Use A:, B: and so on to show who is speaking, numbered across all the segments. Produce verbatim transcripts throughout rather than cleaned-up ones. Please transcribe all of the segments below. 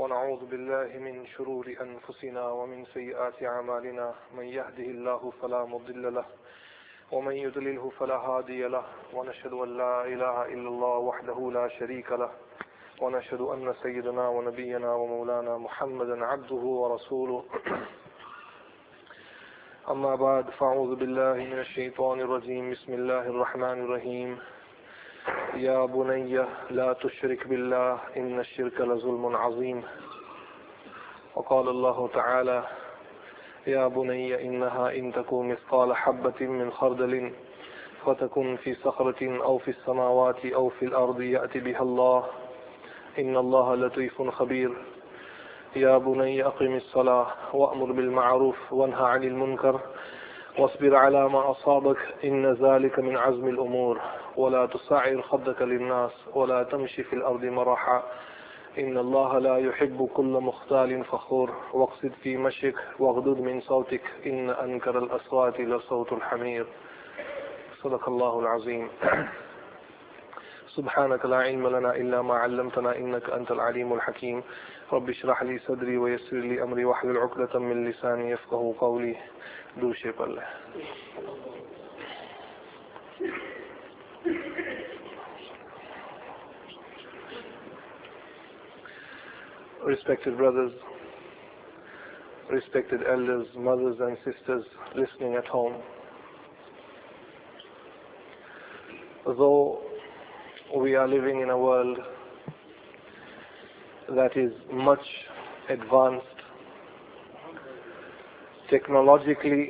A: ونعوذ بالله من شرور أنفسنا ومن سيئات أعمالنا من يهده الله فلا مضل له ومن يضلله فلا هادي له ونشهد أن لا إله إلا الله وحده لا شريك له ونشهد أن سيدنا ونبينا ومولانا محمدا عبده ورسوله أما بعد فأعوذ بالله من الشيطان الرجيم بسم الله الرحمن الرحيم يا بني لا تشرك بالله إن الشرك لظلم عظيم وقال الله تعالى يا بني إنها إن تكن مثقال حبة من خردل فتكن في صخرة أو في السماوات أو في الأرض يأتي بها الله إن الله لطيف خبير يا بني أقم الصلاة وأمر بالمعروف وانهى عن المنكر واصبر على ما أصابك إن ذلك من عزم الأمور ولا تصعر خدك للناس ولا تمشي في الأرض مرحا إن الله لا يحب كل مختال فخور واقصد في مشيك واغضض من صوتك إن أنكر الأصوات لصوت الحمير صدق الله العظيم سبحانك لا علم لنا إلا ما علمتنا إنك أنت العليم الحكيم رب اشرح لي صدري ويسر لي أمري واحلل عقدة من لساني يفقهوا قولي دوشي بالله. Respected brothers, respected elders, mothers and sisters listening at home, though we are living in a world that is much advanced technologically,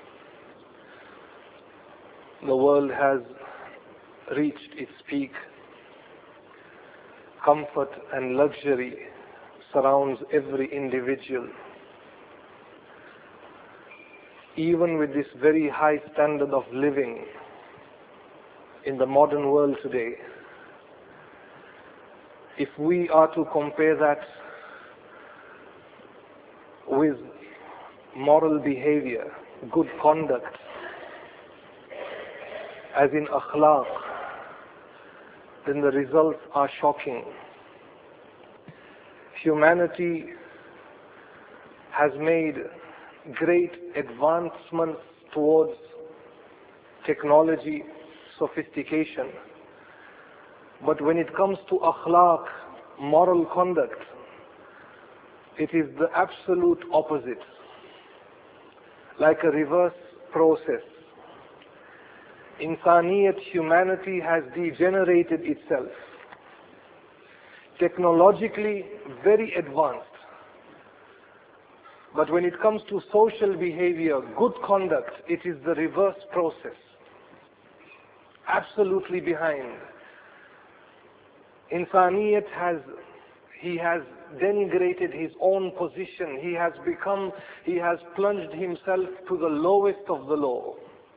A: the world has reached its peak. Comfort and luxury surrounds every individual. Even with this very high standard of living in the modern world today, if we are to compare that with moral behavior, good conduct, as in akhlaq, then the results are shocking. Humanity has made great advancements towards technology, sophistication. But when it comes to akhlaq, moral conduct, it is the absolute opposite. Like a reverse process. Insaniyat, humanity has degenerated itself. Technologically very advanced. But when it comes to social behavior, good conduct, it is the reverse process. Absolutely behind. Insaniyat has, he has denigrated his own position. He has become, he has plunged himself to the lowest of the low.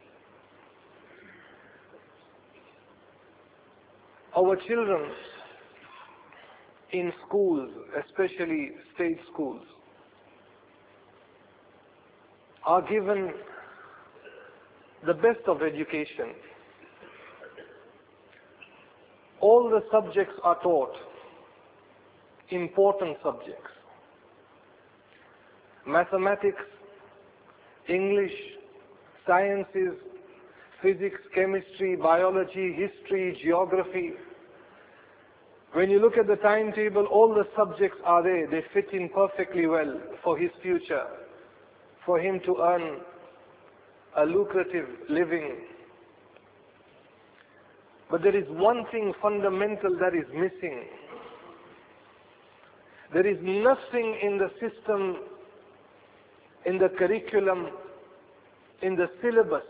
A: Our children in schools, especially state schools, are given the best of education. All the subjects are taught, important subjects. Mathematics, English, sciences, physics, chemistry, biology, history, geography. When you look at the timetable, all the subjects are there. They fit in perfectly well for his future, for him to earn a lucrative living. But there is one thing fundamental that is missing. There is nothing in the system, in the curriculum, in the syllabus,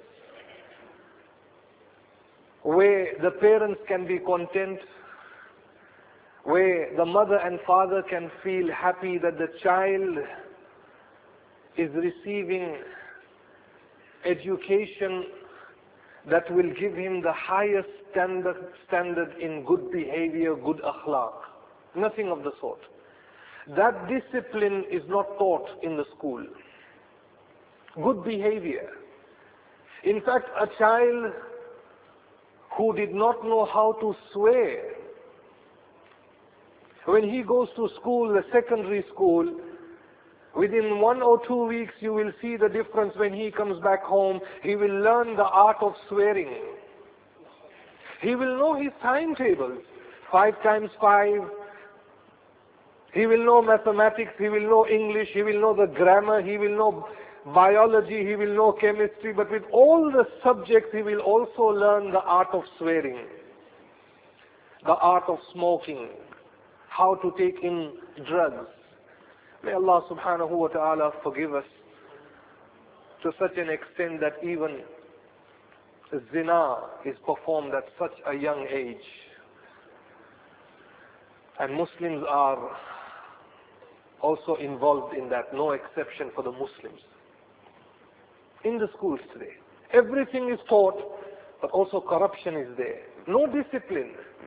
A: where the parents can be content, where the mother and father can feel happy that the child is receiving education that will give him the highest standard, standard in good behavior, good akhlaq. Nothing of the sort. That discipline is not taught in the school. Good behavior. In fact, a child who did not know how to swear When he goes to school, the secondary school, within one or two weeks you will see the difference. When he comes back home, he will learn the art of swearing. He will know his timetables. Five times five. He will know mathematics, he will know English, he will know the grammar, he will know biology, he will know chemistry, but with all the subjects he will also learn the art of swearing, the art of smoking, how to take in drugs. May Allah subhanahu wa ta'ala forgive us to such an extent that even zina is performed at such a young age. And Muslims are also involved in that, no exception for the Muslims. In the schools today, everything is taught, but also corruption is there. No discipline.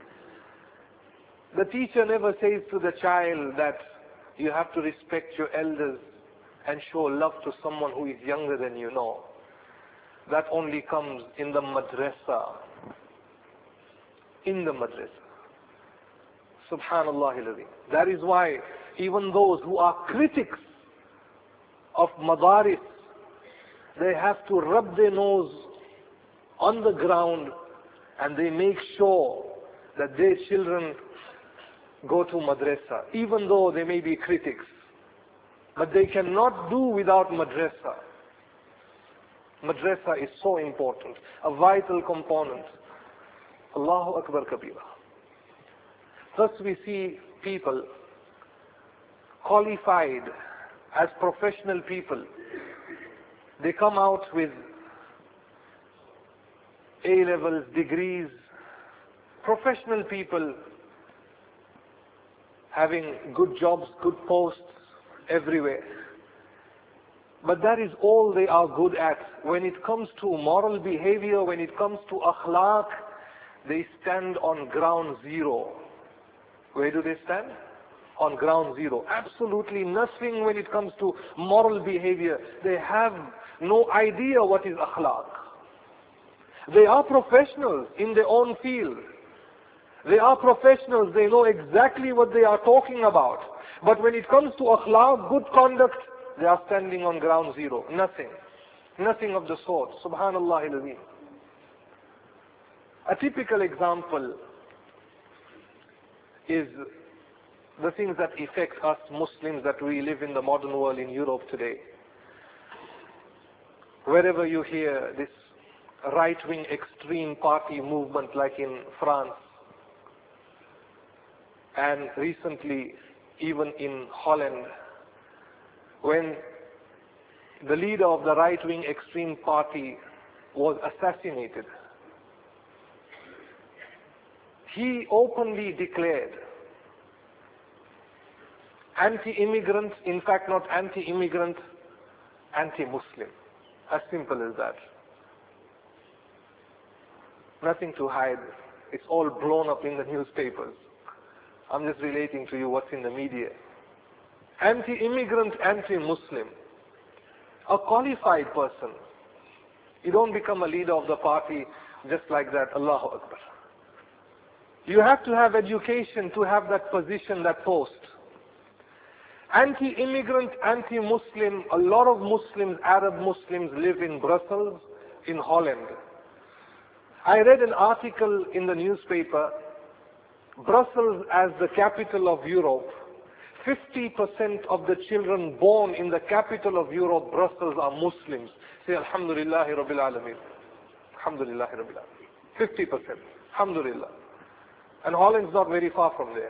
A: The teacher never says to the child that you have to respect your elders and show love to someone who is younger than you. No. That only comes in the madrasa. In the madrasa. Subhanallah al-Azim. That is why even those who are critics of madaris, they have to rub their nose on the ground and they make sure that their children go to madrasa, even though they may be critics. But they cannot do without madrasa. Madrasa is so important, a vital component. Allahu Akbar Kabira. Thus we see people qualified as professional people. They come out with A-levels, degrees, professional people having good jobs, good posts everywhere. But that is all they are good at. When it comes to moral behavior, when it comes to akhlaq, they stand on ground zero. Where do they stand? On ground zero. Absolutely nothing when it comes to moral behavior. They have no idea what is akhlaq. They are professionals in their own field. They are professionals. They know exactly what they are talking about. But when it comes to akhlaq, good conduct, they are standing on ground zero. Nothing. Nothing of the sort. Subhanallah al-Azim. A typical example is the things that affect us Muslims that we live in the modern world in Europe today. Wherever you hear this right-wing extreme party movement like in France, and recently even in Holland, when the leader of the right-wing extreme party was assassinated, he openly declared anti-immigrant, in fact not anti-immigrant, anti-Muslim. As simple as that. Nothing to hide. It's all blown up in the newspapers. I'm just relating to you what's in the media. Anti-immigrant, anti-Muslim. A qualified person. You don't become a leader of the party just like that. Allahu Akbar. You have to have education to have that position, that post. Anti-immigrant, anti-Muslim, a lot of Muslims, Arab Muslims live in Brussels, in Holland. I read an article in the newspaper, Brussels as the capital of Europe, fifty percent of the children born in the capital of Europe, Brussels, are Muslims. Say Alhamdulillahi Rabbil Alameen. Alhamdulillahi Rabbil Alameen. fifty percent. Alhamdulillah. And Holland's not very far from there.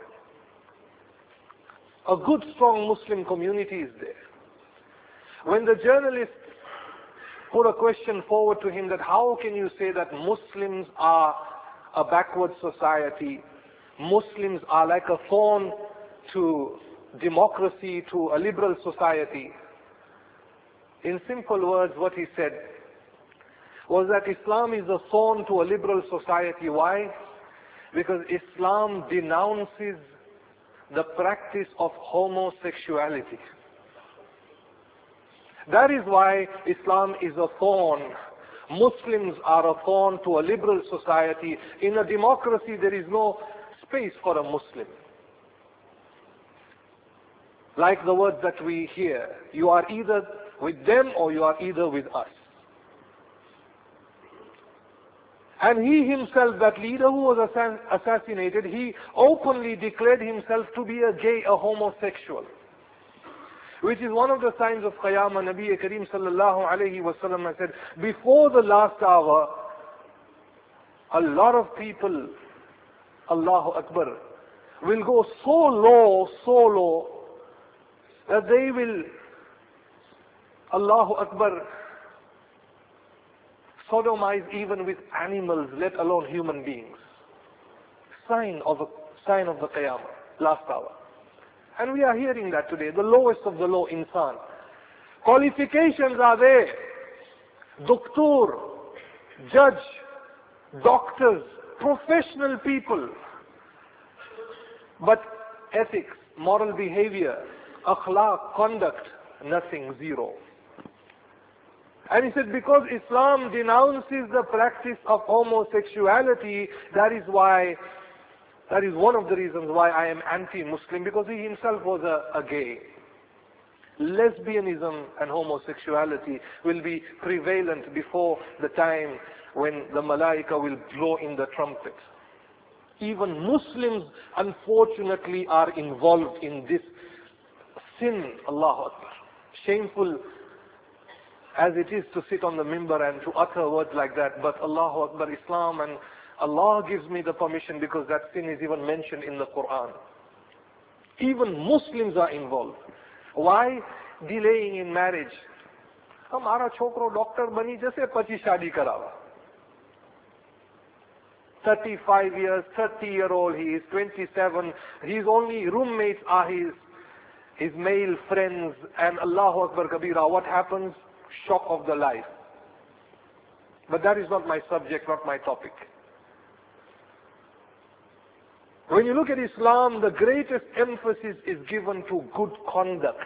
A: A good, strong Muslim community is there. When the journalist put a question forward to him that how can you say that Muslims are a backward society, Muslims are like a thorn to democracy, to a liberal society, in simple words what he said was that Islam is a thorn to a liberal society. Why? Because Islam denounces the practice of homosexuality. That is why Islam is a thorn. Muslims are a thorn to a liberal society. In a democracy, there is no space for a Muslim. Like the words that we hear, you are either with them or you are either with us. And he himself, that leader who was assassinated, he openly declared himself to be a gay, a homosexual. Which is one of the signs of Qiyamah. Nabi Kareem sallallahu alayhi wa sallam has said, before the last hour, a lot of people, Allahu Akbar, will go so low, so low, that they will, Allahu Akbar, sodomize even with animals, let alone human beings. Sign of a sign of the Qiyamah, last hour. And we are hearing that today, the lowest of the low insan. Qualifications are there. Doctor, judge, doctors, professional people. But ethics, moral behavior, akhlaq, conduct, nothing, zero. And he said, because Islam denounces the practice of homosexuality, that is why, that is one of the reasons why I am anti-Muslim, because he himself was a, a gay. Lesbianism and homosexuality will be prevalent before the time when the malaika will blow in the trumpet. Even Muslims, unfortunately, are involved in this sin, Allahu Akbar. Shameful as it is to sit on the mimbar and to utter words like that, but Allahu Akbar, Islam, and Allah gives me the permission because that sin is even mentioned in the Quran. Even Muslims are involved. Why? Delaying in marriage. Hamara chokro doctor bani jaise pachi shadi karawa. thirty-five years, thirty year old, he is twenty-seven, his only roommates are his, his male friends, and Allahu Akbar Kabira, what happens? Shock of the life. But that is not my subject, not my topic. When you look at Islam, the greatest emphasis is given to good conduct.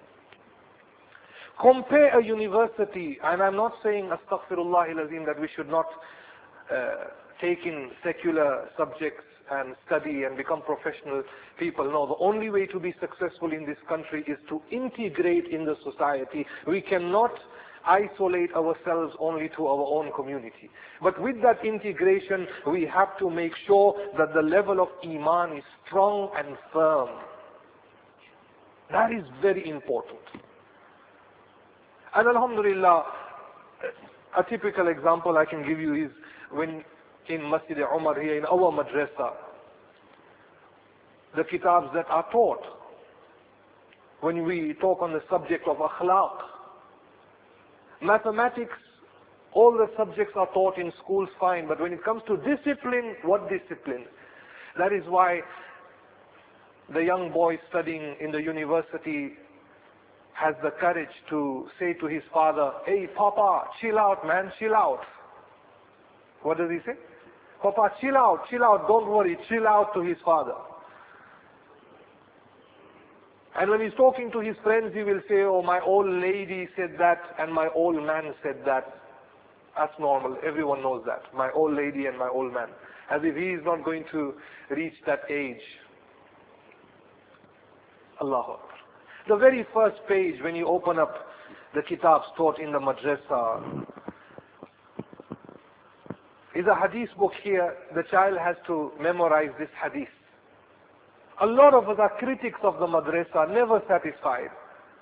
A: Compare a university, and I'm not saying astaghfirullah al-azim that we should not uh, take in secular subjects and study and become professional people. No, the only way to be successful in this country is to integrate in the society. We cannot isolate ourselves only to our own community. But with that integration, we have to make sure that the level of Iman is strong and firm. That is very important. And Alhamdulillah, a typical example I can give you is when in Masjid Umar here in our madrasa, the kitabs that are taught, when we talk on the subject of akhlaq, mathematics, all the subjects are taught in schools, fine, but when it comes to discipline, what discipline? That is why the young boy studying in the university has the courage to say to his father, hey Papa, chill out man, chill out. What does he say? Papa, chill out, chill out, don't worry, chill out to his father. And when he's talking to his friends, he will say, oh, my old lady said that and my old man said that. That's normal, everyone knows that. My old lady and my old man. As if he is not going to reach that age. Allahu Akbar. The very first page when you open up the kitabs taught in the madrasa is a hadith book here. The child has to memorize this hadith. A lot of us are critics of the madrasa, never satisfied.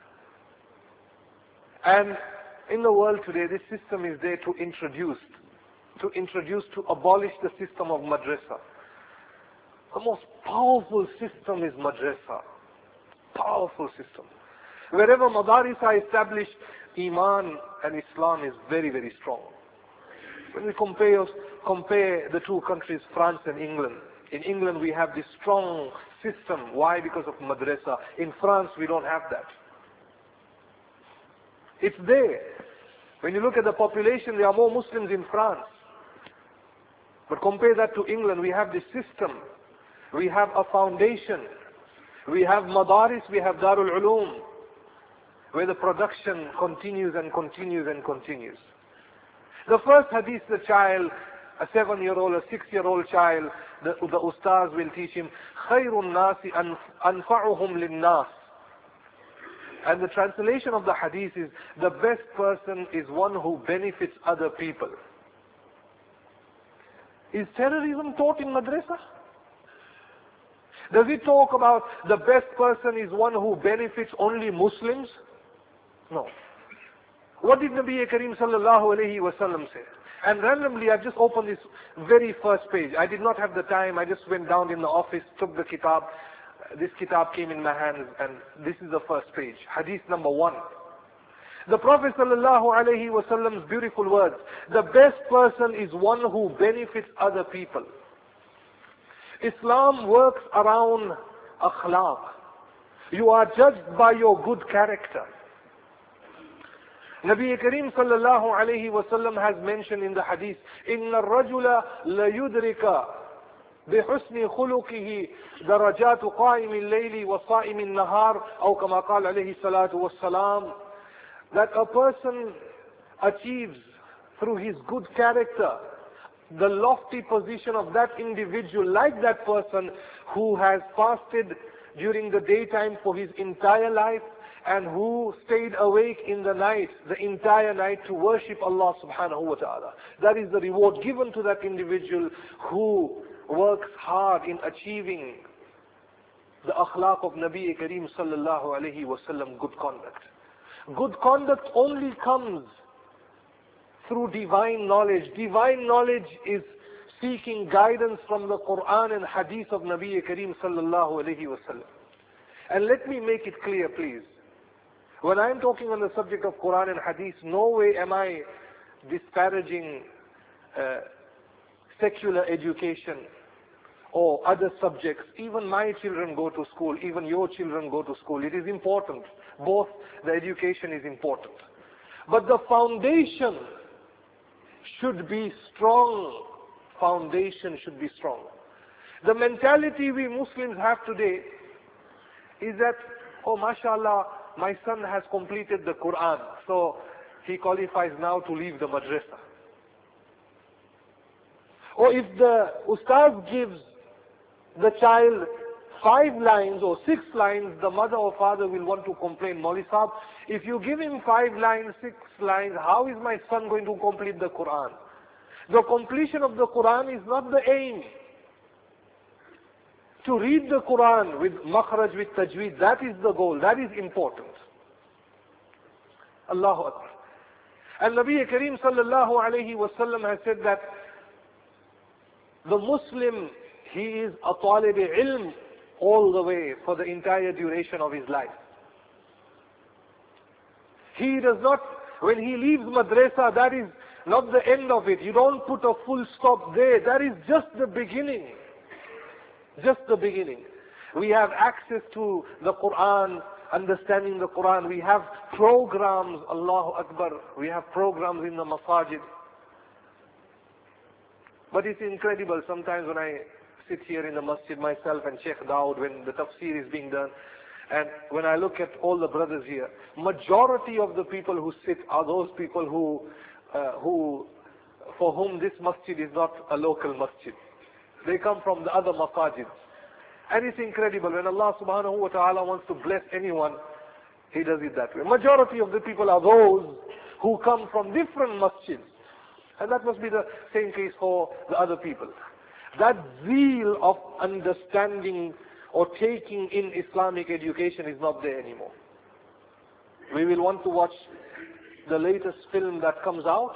A: And in the world today, this system is there to introduce, to introduce, to abolish the system of madrasa. The most powerful system is madrasa. Powerful system. Wherever madaris are established, Iman and Islam is very, very strong. When we compare, compare the two countries, France and England, in England we have this strong system. Why? Because of madrasa. In France we don't have that. It's there. When you look at the population, there are more Muslims in France. But compare that to England, we have this system. We have a foundation. We have madaris, we have Darul Uloom, where the production continues and continues and continues. The first hadith, the child, a seven-year-old, a six-year-old child, the, the ustaz will teach him, خَيْرُ النَّاسِ أَنْفَعُهُمْ لِلنَّاسِ. And the translation of the hadith is, the best person is one who benefits other people. Is terrorism taught in madrasa? Does it talk about the best person is one who benefits only Muslims? No. What did Nabi Kareem sallallahu alayhi wa sallam say? And randomly, I've just opened this very first page. I did not have the time. I just went down in the office, took the kitab. This kitab came in my hands, and this is the first page. Hadith number one. The Prophet sallallahu alayhi wa sallam's beautiful words. The best person is one who benefits other people. Islam works around akhlaq. You are judged by your good character. Nabi Kareem sallallahu alayhi wa sallam has mentioned in the hadith, إِنَّ الرَّجُلَ لَيُدْرِكَ بِحُسْنِ خُلُقِهِ دَرَجَاتُ قَائِمِ اللَّيْلِ وَصَائِمِ النَّهَارِ أو كما قال عليه الصلاة والسلام. That a person achieves through his good character the lofty position of that individual, like that person who has fasted during the daytime for his entire life and who stayed awake in the night, the entire night, to worship Allah subhanahu wa ta'ala. That is the reward given to that individual who works hard in achieving the akhlaq of Nabi Kareem sallallahu alayhi wa sallam, good conduct. Good conduct only comes through divine knowledge. Divine knowledge is seeking guidance from the Quran and Hadith of Nabi Kareem sallallahu alayhi wa sallam. And let me make it clear, please. When I am talking on the subject of Quran and Hadith, no way am I disparaging uh, secular education or other subjects. Even my children go to school, even your children go to school. It is important. Both the education is important. But the foundation should be strong. Foundation should be strong. The mentality we Muslims have today is that, oh mashallah, my son has completed the Quran, so he qualifies now to leave the madrasa. Or if the ustaz gives the child five lines or six lines, the mother or father will want to complain, Maulvi Sahab, if you give him five lines, six lines, how is my son going to complete the Quran? The completion of the Quran is not the aim. To read the Quran with makhraj, with tajweed, that is the goal, that is important. Allahu Akbar. And Nabi Kareem sallallahu alayhi wa sallam has said that the Muslim, he is a talib ilm all the way for the entire duration of his life. He does not, when he leaves madrasa, that is not the end of it. You don't put a full stop there. That is just the beginning. Just the beginning. We have access to the Quran, understanding the Quran. We have programs, Allahu Akbar. We have programs in the masajid. But it's incredible sometimes when I sit here in the masjid myself and Sheikh Dawood, when the tafsir is being done, and when I look at all the brothers here, majority of the people who sit are those people who, uh, who, for whom this masjid is not a local masjid. They come from the other masajids. And it's incredible, when Allah subhanahu wa ta'ala wants to bless anyone, He does it that way. Majority of the people are those who come from different masjids. And that must be the same case for the other people. That zeal of understanding or taking in Islamic education is not there anymore. We will want to watch the latest film that comes out.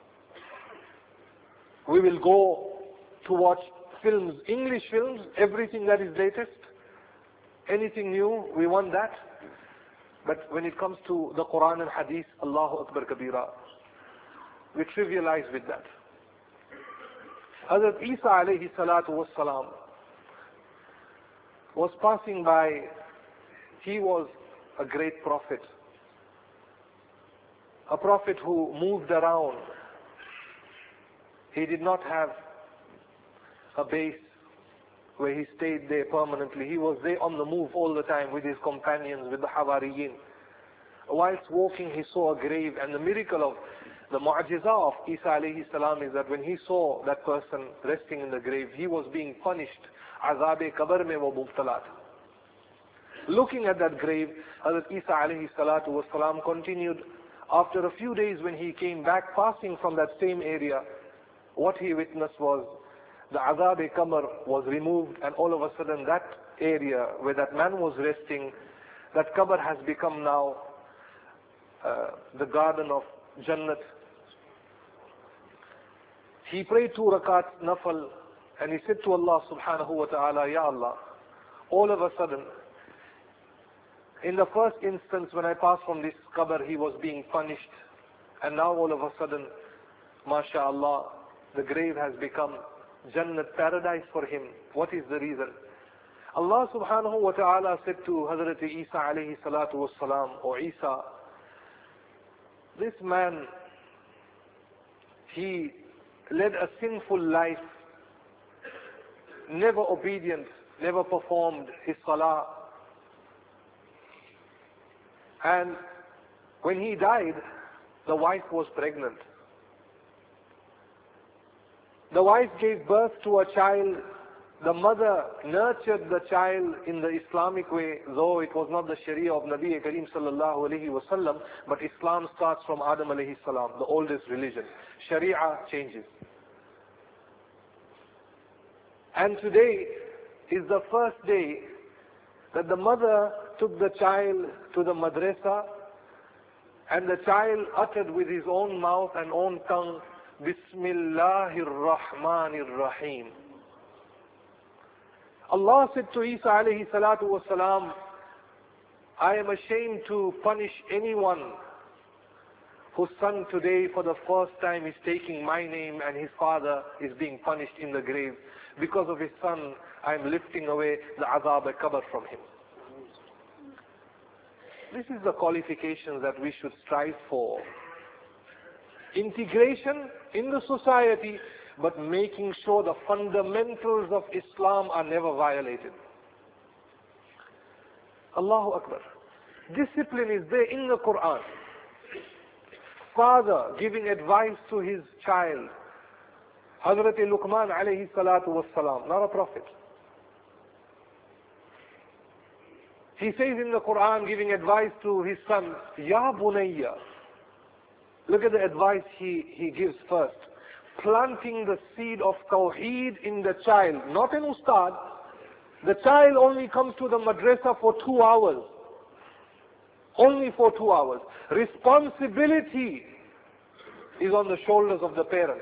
A: We will go to watch films, English films, everything that is latest, anything new, we want that. But when it comes to the Quran and Hadith, Allahu Akbar Kabira, we trivialize with that. Hazrat Isa alayhi salatu was salam was passing by. He was a great prophet. A prophet who moved around. He did not have a base where he stayed there permanently. He was there on the move all the time with his companions, with the Hawariyin. Whilst walking, he saw a grave, and the miracle of the mu'jiza of Isa alayhi salam is that when he saw that person resting in the grave, he was being punished. Azab-e qabr mein wo mubtala tha. looking at that grave, Hazrat Isa alayhi salatu was salam continued. After a few days when he came back passing from that same area, what he witnessed was the azab-e-qabr was removed, and all of a sudden that area where that man was resting, that qabr has become now uh, the garden of Jannat. He prayed two rakat nafal and he said to Allah subhanahu wa ta'ala, Ya Allah, all of a sudden, in the first instance when I passed from this qabr, he was being punished, and now all of a sudden, mashallah, the grave has become Jannat, paradise for him. What is the reason? Allah subhanahu wa ta'ala said to Hazrat Isa alayhi salatu was salam, O Isa, this man, he led a sinful life, never obedient, never performed his salah. And when he died, the wife was pregnant. The wife gave birth to a child. The mother nurtured the child in the Islamic way, though it was not the Sharia of Nabi Kareem sallallahu alayhi wa sallam, but Islam starts from Adam alayhi salam, the oldest religion. Sharia changes. And today is the first day that the mother took the child to the madrasa, and the child uttered with his own mouth and own tongue, Bismillahir Rahmanir Rahim. Allah said to Isa alayhi salatu was salam, I am ashamed to punish anyone whose son today for the first time is taking my name and his father is being punished in the grave. Because of his son, I am lifting away the azab-e-qabr from him. This is the qualifications that we should strive for. Integration in the society, but making sure the fundamentals of Islam are never violated. Allahu Akbar. Discipline is there in the Quran. Father giving advice to his child. Hazrat Luqman alayhi salatu was salam, not a prophet. He says in the Quran, giving advice to his son, Ya Bunayya. Look at the advice he, he gives first. Planting the seed of Tawheed in the child, not an ustad. The child only comes to the madrasa for two hours. Only for two hours. Responsibility is on the shoulders of the parents.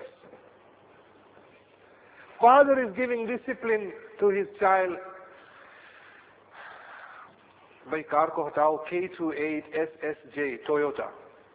A: Father is giving discipline to his child. By car ko hatao, K twenty-eight S S J, Toyota.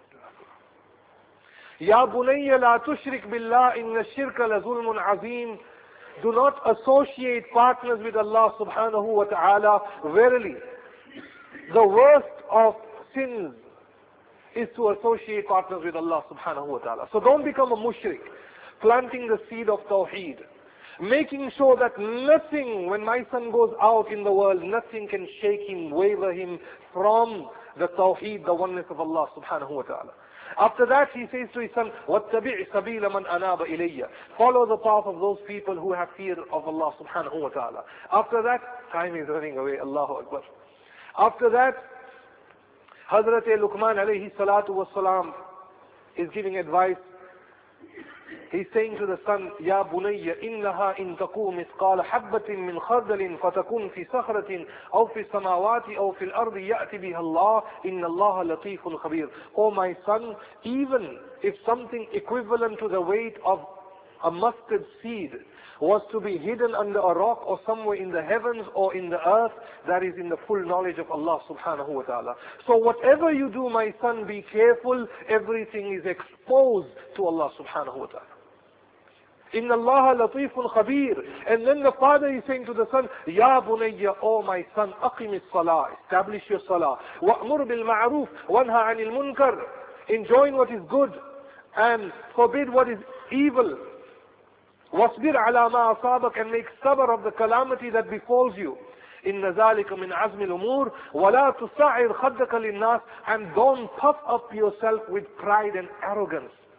A: Ya bunayya la tushrik billah inna shirka la zulmun azim. Do not associate partners with Allah subhanahu wa ta'ala. Verily, the worst of sins is to associate partners with Allah subhanahu wa ta'ala. So don't become a mushrik. Planting the seed of Tawheed. Making sure that nothing, when my son goes out in the world, nothing can shake him, waver him from the Tawheed, the oneness of Allah subhanahu wa ta'ala. After that, he says to his son, وَاتَّبِعْ سَبِيلَ مَنْ أَنَابَ إِلَيَّ. Follow the path of those people who have fear of Allah subhanahu wa ta'ala. After that, time is running away, Allahu Akbar. After that, Hazrat Luqman alayhi salatu was salam is giving advice. He's saying to the son, Ya bunayya innaha in taqu mithqala habbatin min khardalin fatakun fi sakhratin aw fi samawati aw fi al-ardi ya'ti biha Allah inna Allah latifun khabir. O my son, even if something equivalent to the weight of a mustard seed was to be hidden under a rock or somewhere in the heavens or in the earth, that is in the full knowledge of Allah subhanahu wa ta'ala. So whatever you do, my son, be careful, everything is exposed to Allah subhanahu wa ta'ala. Inna Allah latifun khabir. And then the father is saying to the son, Ya bunayya, oh my son, aqim as-salah, establish your salah. Wa'mur bil ma'ruf, wanha 'anil munkar. Enjoin what is good and forbid what is evil. وَاصْبِرْ عَلَى مَا أَصَابَكَ, and make sabr of the calamity that befalls you. إِنَّ ذَلِكَ مِنْ عَزْمِ الْأُمُورِ وَلَا تُسَعِّرْ خَدَّكَ لِلنَّاسِ, and don't puff up yourself with pride and arrogance.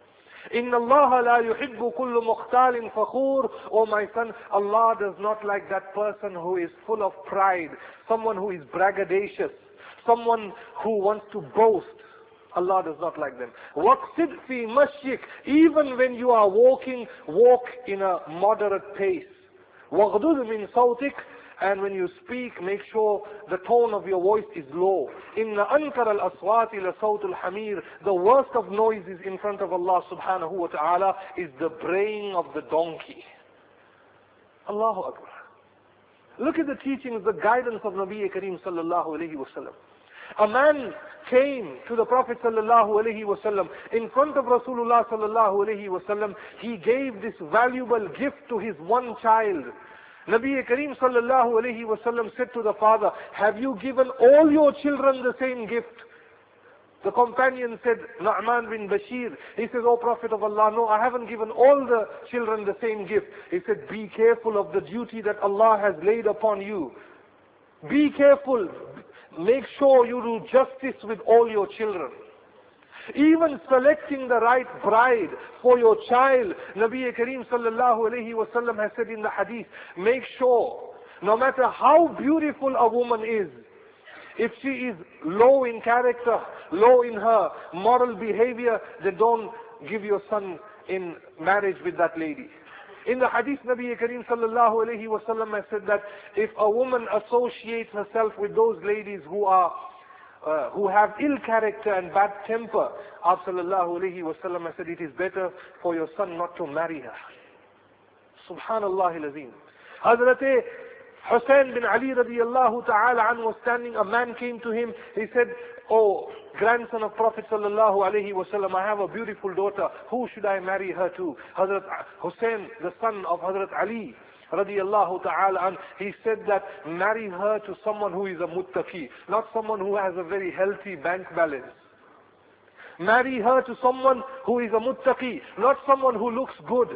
A: Inna Allah la yuhibbu kullu mukhtalin fakhur. Oh my son, Allah does not like that person who is full of pride, someone who is braggadocious, someone who wants to boast. Allah does not like them. وَقْصِدْ فِي مَشْيِكَ. Even when you are walking, walk in a moderate pace. وَغْضُضْ مِنْ صَوْتِكَ. And when you speak, make sure the tone of your voice is low. إِنَّ أَنْكَرَ الْأَصْوَاتِ لَصَوْتُ الْحَمِيرِ. The worst of noises in front of Allah subhanahu wa ta'ala is the braying of the donkey. Allahu Akbar. Look at the teachings, the guidance of Nabi Kareem sallallahu alayhi wa sallam. A man came to the Prophet sallallahu alayhi wa sallam. In front of Rasulullah sallallahu alayhi wa sallam, he gave this valuable gift to his one child. Nabi Kareem sallallahu alayhi wa sallam said to the father, have you given all your children the same gift? The companion said, Nu'man bin Bashir. He says, O Prophet of Allah, no, I haven't given all the children the same gift. He said, be careful of the duty that Allah has laid upon you. Be careful. Make sure you do justice with all your children. Even selecting the right bride for your child, Nabi Kareem sallallahu alayhi wa sallam has said in the hadith, make sure, no matter how beautiful a woman is, if she is low in character, low in her moral behavior, then don't give your son in marriage with that lady. In the hadith, Nabi Kareem sallallahu alayhi wa sallam has said that if a woman associates herself with those ladies who are Uh, who have ill character and bad temper, Prophet sallallahu alayhi wa sallam has said it is better for your son not to marry her. Subhanallah al-Azim. Hazrat Hussain bin Ali radiyallahu ta'ala anhu was standing, a man came to him, he said, oh grandson of Prophet sallallahu alayhi wa sallam, I have a beautiful daughter, who should I marry her to? Hazrat Hussain, the son of Hazrat Ali radiyallahu ta'ala an, he said that marry her to someone who is a muttaqi, not someone who has a very healthy bank balance. Marry her to someone who is a muttaqi, not someone who looks good,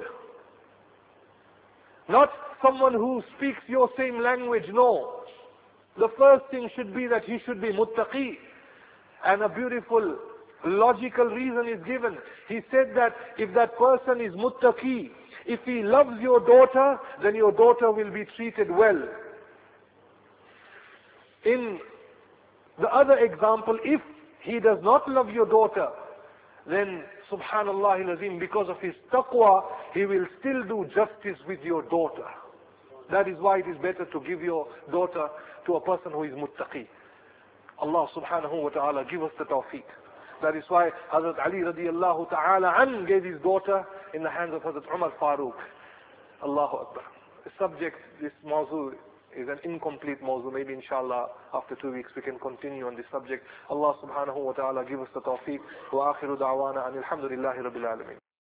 A: not someone who speaks your same language. No, the first thing should be that he should be muttaqi. And a beautiful logical reason is given. He said that if that person is muttaqi, if he loves your daughter, then your daughter will be treated well. In the other example, if he does not love your daughter, then subhanallah al-azim, because of his taqwa, he will still do justice with your daughter. That is why it is better to give your daughter to a person who is muttaqi. Allah subhanahu wa ta'ala give us the tawfiq. That is why Hazrat Ali radiyallahu ta'ala an gave his daughter in the hands of Hazrat Umar Farooq. Allahu Akbar. The subject, this mawzu is an incomplete mawzu. Maybe inshallah after two weeks we can continue on this subject. Allah subhanahu wa ta'ala give us the tawfiq. Wa akhiru da'wana anil hamdulillahi rabbil alameen.